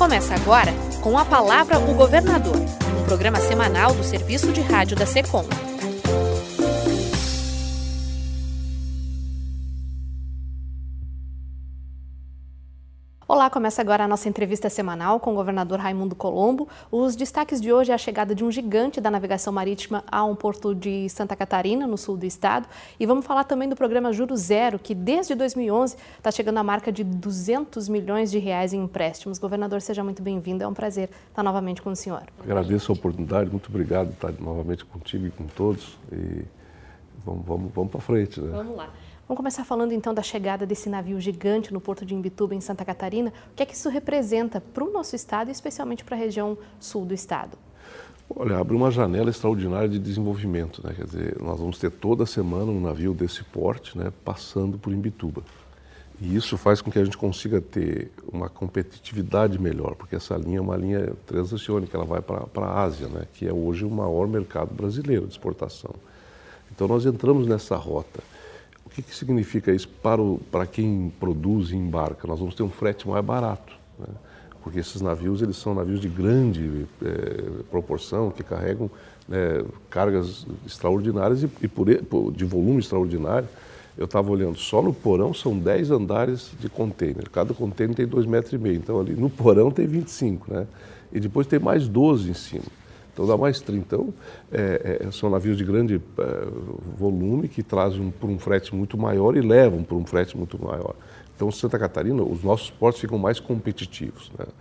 Começa agora com a palavra o governador, um programa semanal do Serviço de Rádio da SECOM. Olá, começa agora a nossa entrevista semanal com o governador Raimundo Colombo. Os destaques de hoje é a chegada de um gigante da navegação marítima a um porto de Santa Catarina, no sul do estado. E vamos falar também do programa Juro Zero, que desde 2011 está chegando à marca de 200 milhões de reais em empréstimos. Governador, seja muito bem-vindo, é um prazer estar novamente com o senhor. Agradeço a oportunidade, muito obrigado por estar novamente contigo e com todos. E vamos para frente, né? Vamos lá. Vamos começar falando então da chegada desse navio gigante no porto de Imbituba, em Santa Catarina. O que é que isso representa para o nosso estado e especialmente para a região sul do estado? Olha, abre uma janela extraordinária de desenvolvimento, né? Quer dizer, nós vamos ter toda semana um navio desse porte, né, passando por Imbituba. E isso faz com que a gente consiga ter uma competitividade melhor, porque essa linha é uma linha transoceânica, ela vai para a Ásia, né, que é hoje o maior mercado brasileiro de exportação. Então nós entramos nessa rota. O que significa isso para quem produz e embarca? Nós vamos ter um frete mais barato, né? Porque esses navios, eles são navios de grande proporção, que carregam, né, cargas extraordinárias e de volume extraordinário. Eu estava olhando, só no porão são 10 andares de container, cada container tem 2,5 metros, então ali no porão tem 25, né? E depois tem mais 12 em cima. Então dá mais 30. Então, são navios de grande volume que trazem por um frete muito maior e levam por um frete muito maior. Então, Santa Catarina, os nossos portos ficam mais competitivos, né?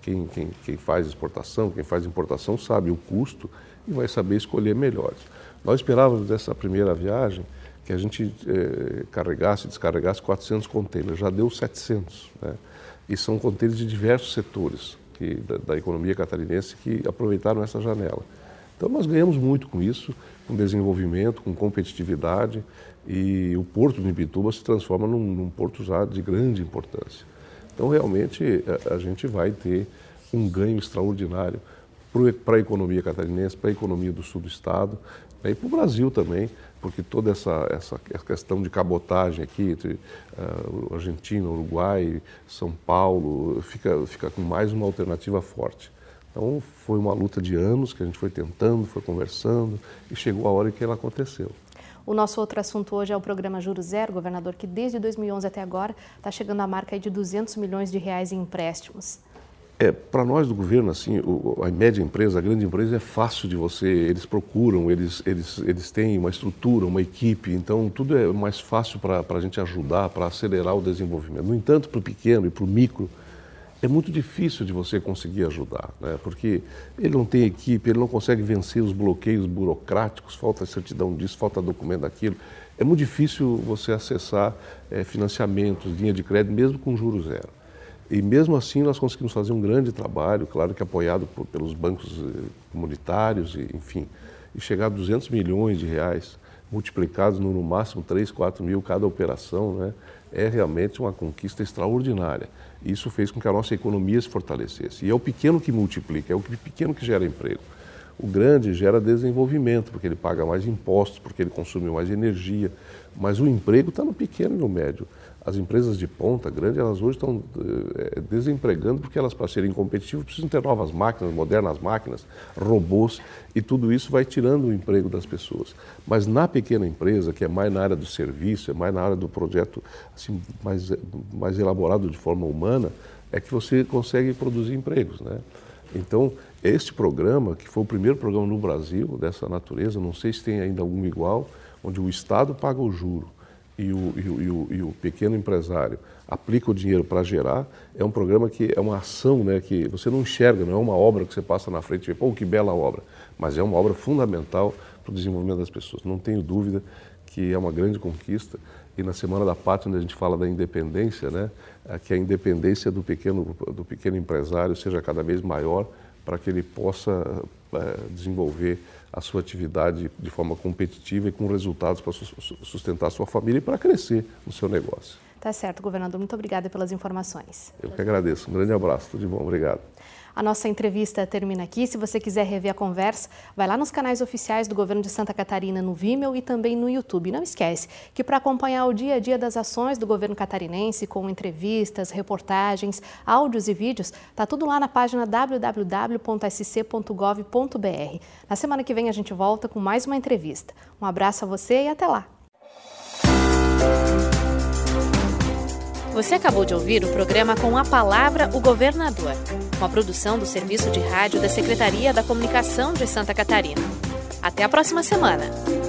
Quem faz exportação, quem faz importação sabe o custo e vai saber escolher melhores. Nós esperávamos dessa primeira viagem que a gente carregasse e descarregasse 400 containers, já deu 700, né? E são containers de diversos setores da economia catarinense que aproveitaram essa janela. Então nós ganhamos muito com isso, com desenvolvimento, com competitividade, e o porto de Imbituba se transforma num porto já de grande importância. Então realmente a gente vai ter um ganho extraordinário para a economia catarinense, para a economia do sul do estado, né, e para o Brasil também, porque toda essa questão de cabotagem aqui entre Argentina, Uruguai, São Paulo, fica com mais uma alternativa forte. Então foi uma luta de anos que a gente foi tentando, foi conversando e chegou a hora que ela aconteceu. O nosso outro assunto hoje é o programa Juro Zero, governador, que desde 2011 até agora está chegando à marca de 200 milhões de reais em empréstimos. Para nós do governo, assim, a média empresa, a grande empresa é fácil de eles procuram, eles têm uma estrutura, uma equipe, então tudo é mais fácil para a gente ajudar, para acelerar o desenvolvimento. No entanto, para o pequeno e para o micro, é muito difícil de você conseguir ajudar, né? Porque ele não tem equipe, ele não consegue vencer os bloqueios burocráticos, falta certidão disso, falta documento daquilo. É muito difícil você acessar financiamentos, linha de crédito, mesmo com juros zero. E mesmo assim nós conseguimos fazer um grande trabalho, claro que apoiado pelos bancos comunitários, enfim, e chegar a 200 milhões de reais, multiplicados no máximo 3, 4 mil cada operação, né? É realmente uma conquista extraordinária. Isso fez com que a nossa economia se fortalecesse. E é o pequeno que multiplica, é o pequeno que gera emprego. O grande gera desenvolvimento, porque ele paga mais impostos, porque ele consome mais energia, mas o emprego está no pequeno e no médio. As empresas de ponta grande, elas hoje estão desempregando porque elas, para serem competitivas, precisam ter novas máquinas, modernas máquinas, robôs, e tudo isso vai tirando o emprego das pessoas. Mas na pequena empresa, que é mais na área do serviço, é mais na área do projeto assim, mais elaborado de forma humana, é que você consegue produzir empregos, né? Então, este programa, que foi o primeiro programa no Brasil dessa natureza, não sei se tem ainda algum igual, onde o Estado paga o juro e o pequeno empresário aplica o dinheiro para gerar, é um programa que é uma ação, né, que você não enxerga, não é uma obra que você passa na frente e vê, pô, que bela obra, mas é uma obra fundamental para o desenvolvimento das pessoas. Não tenho dúvida que é uma grande conquista. E na Semana da Pátria, onde a gente fala da independência, né, que a independência do pequeno empresário seja cada vez maior para que ele possa desenvolver a sua atividade de forma competitiva e com resultados para sustentar a sua família e para crescer no seu negócio. Tá certo, governador. Muito obrigada pelas informações. Eu que agradeço. Um grande abraço. Tudo de bom. Obrigado. A nossa entrevista termina aqui. Se você quiser rever a conversa, vai lá nos canais oficiais do governo de Santa Catarina no Vimeo e também no YouTube. Não esquece que para acompanhar o dia a dia das ações do governo catarinense, com entrevistas, reportagens, áudios e vídeos, tá tudo lá na página www.sc.gov.br. Na semana que vem a gente volta com mais uma entrevista. Um abraço a você e até lá. Você acabou de ouvir o programa Com a Palavra, o Governador, uma produção do Serviço de Rádio da Secretaria da Comunicação de Santa Catarina. Até a próxima semana!